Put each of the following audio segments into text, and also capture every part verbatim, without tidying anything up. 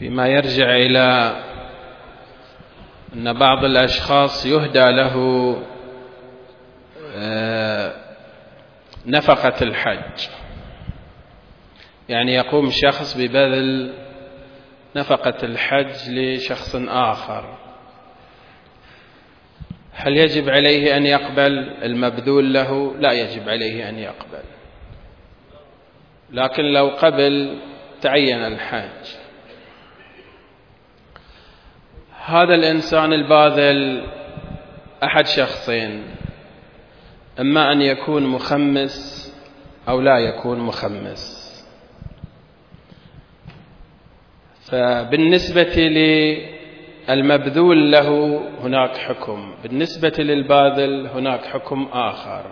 فيما يرجع إلى أن بعض الأشخاص يهدى له نفقة الحج، يعني يقوم شخص ببذل نفقة الحج لشخص آخر، هل يجب عليه أن يقبل المبذول له؟ لا يجب عليه أن يقبل، لكن لو قبل تعين الحج. هذا الإنسان الباذل أحد شخصين، إما أن يكون مخمس أو لا يكون مخمس. فبالنسبة للمبذول له هناك حكم، بالنسبة للباذل هناك حكم آخر.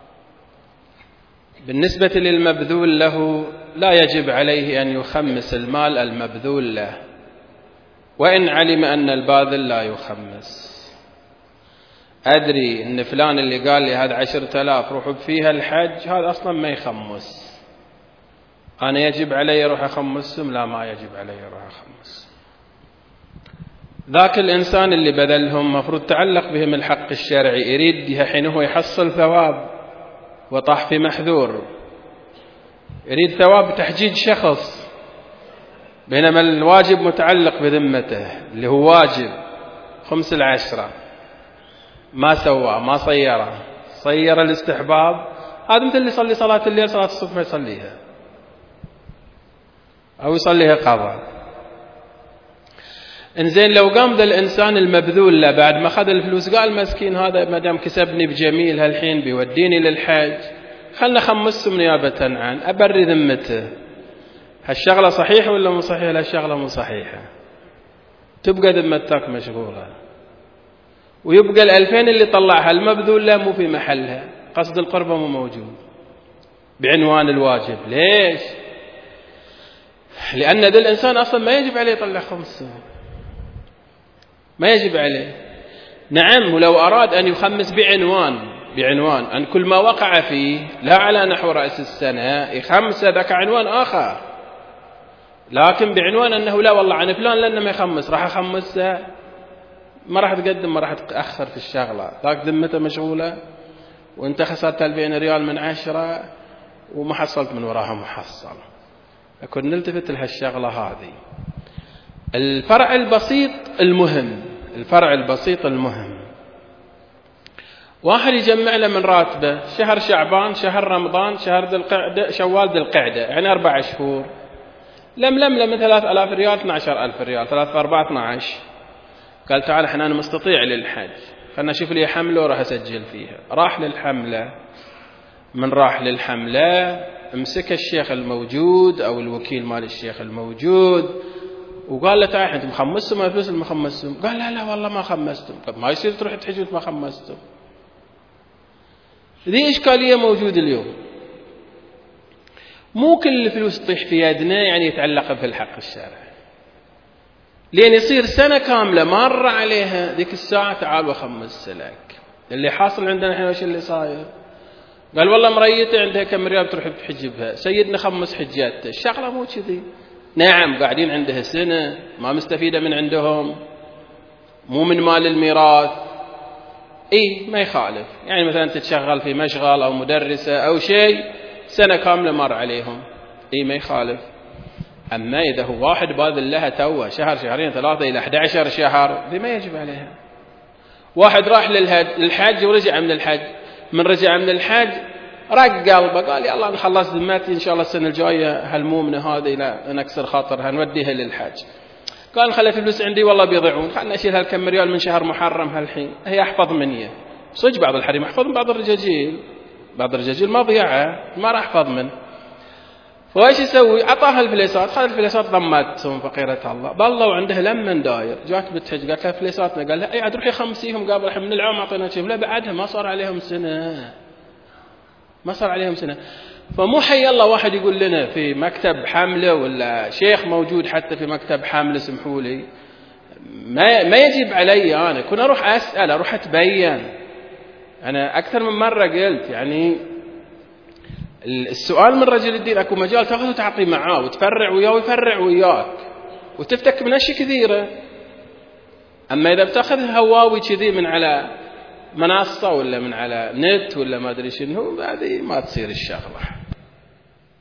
بالنسبة للمبذول له لا يجب عليه أن يخمس المال المبذول له، وإن علم أن الباذل لا يخمس. أدري أن فلان اللي قال لي هذا عشرة آلاف روحوا فيها الحج، هذا أصلا ما يخمس، أنا يجب علي أروح أخمسهم؟ لا، ما يجب علي أروح أخمس. ذاك الإنسان اللي بذلهم مفروض تعلق بهم الحق الشرعي، يريد حين هو يحصل ثواب وطاح في محذور، يريد ثواب تحجيج شخص، بينما الواجب متعلق بذمته اللي هو واجب خمس العشرة، ما سوى، ما صيره، صير الاستحباب. هذا مثل اللي يصلي صلاة الليل صلاة الصبح يصليها أو يصليها قضاء. إنزين لو قام ذا الإنسان المبذول له بعد ما أخذ الفلوس قال مسكين هذا ما دام كسبني بجميل هالحين بيوديني للحج، خلنا خمسه نيابة عن أبري ذمته، هالشغلة صحيحة ولا مو صحيحة؟ لا، الشغلة مو صحيحة، تبقى ذمتك مشغولة، ويبقى الألفين اللي طلعها المبذول له مو في محلها، قصد القربة مو موجود بعنوان الواجب. ليش؟ لأن ذا الإنسان أصلا ما يجب عليه يطلع خمسه، ما يجب عليه. نعم، ولو أراد أن يخمس بعنوان بعنوان أن كل ما وقع فيه لا على نحو رأس السنة يخمس، ذاك عنوان آخر، لكن بعنوان أنه لا والله عن فلان لأنه ما يخمس راح أخمسه، ما راح تقدم، ما راح تأخر في الشغلة، ذاك ذمته مشغولة، وانت خسرت ألفين ريال من عشرة وما حصلت من وراها محصل. لكن نلتفت لهالشغلة هذه. الفرع البسيط المهم، الفرع البسيط المهم، واحد يجمع له من راتبه شهر شعبان، شهر رمضان، شهر ذي القعدة، شوال ذي القعدة، يعني أربع شهور، لم لم لم ثلاث ألاف ريال، اثنا عشر ألف ريال، ثلاثة في أربعة اثنا عشر. قال تعال احنا أنا مستطيع للحج، خلنا نشوف لي حملة وراح أسجل فيها. راح للحملة، من راح للحملة امسك الشيخ الموجود أو الوكيل مال الشيخ الموجود وقال له تعال أنتم مخمستم ولا فلوس المخمستم؟ قال لا لا والله ما خمستم. قال ما يصير تروح تحج وانت ما خمستم. ذي إشكالية موجودة اليوم، مو كل الفلوس تطيح في يدنا يعني يتعلق في الحق الشرعي، لين يصير سنة كاملة مر عليها ذيك الساعة تعال وخمس لك. اللي حاصل عندنا احنا وش اللي صاير؟ قال والله مريته عندها كم ريال تروح تحج بها، سيدنا خمس حجاته. الشغلة مو كذي. نعم قاعدين عندها سنة ما مستفيدة من عندهم، مو من مال الميراث، اي ما يخالف، يعني مثلا تتشغل في مشغل او مدرسة او شيء سنة كاملة مر عليهم، اي ما يخالف. اما اذا هو واحد باذل لها توه شهر شهرين ثلاثة الى أحد عشر شهر، ذي ما يجب عليها. واحد راح للحج ورجع من الحج، من رجع من الحج رق قلبه قال يلا انا خلصت ذمتي ان شاء الله السنة الجاية هالمؤمنة هذه لا نكسر خاطرها نوديها للحج. قال خلي الفلوس عندي والله بيضيعون، خلنا اشيل هالكم ريال من شهر محرم هالحين، هي احفظ مني. صدق بعض الحريم احفظ من بعض الرجاجيل، بعض الرجاجيل ما ضيعه ما راح احفظ منه. فايش يسوي؟ اعطاها الفليسات، خذ الفليسات ضمتهم فقيرة الله بالله وعنده لمن داير. جات بتحج قالت لها فليساتنا، قال لها اي عاد روحي خمسيهم قبل الحين من العام اعطينا شيء. لا بعدها ما صار عليهم سنة، ما صار عليهم سنة. فمو حي الله واحد يقول لنا في مكتب حملة ولا شيخ موجود حتى في مكتب حملة سمحوا لي، ما ما يجب علي انا كنا اروح اسال اروح اتبين. انا اكثر من مرة قلت يعني السؤال من رجل الدين اكو مجال تاخذ وتعطي معاه وتفرع وياه ويفرع وياك، وتفتك من أشياء كثيرة. أما إذا بتأخذ هواوي كذي من على منصة ولا من على نت ولا ما أدري شنو، هذه ما تصير الشغلة.